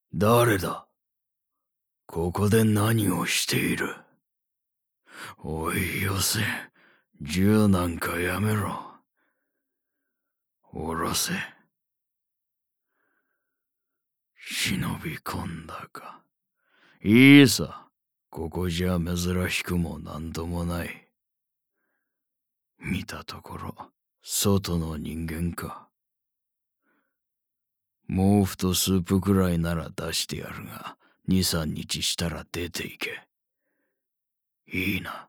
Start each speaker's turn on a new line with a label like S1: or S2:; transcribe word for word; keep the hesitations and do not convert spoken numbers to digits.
S1: 誰だ？ここで何をしている？おいよせ、銃なんかやめろ。下ろせ。忍び込んだか。いいさ、ここじゃ珍しくもなんともない。見たところ、外の人間か。毛布とスープくらいなら出してやるが、二三日したら出ていけ。いいな。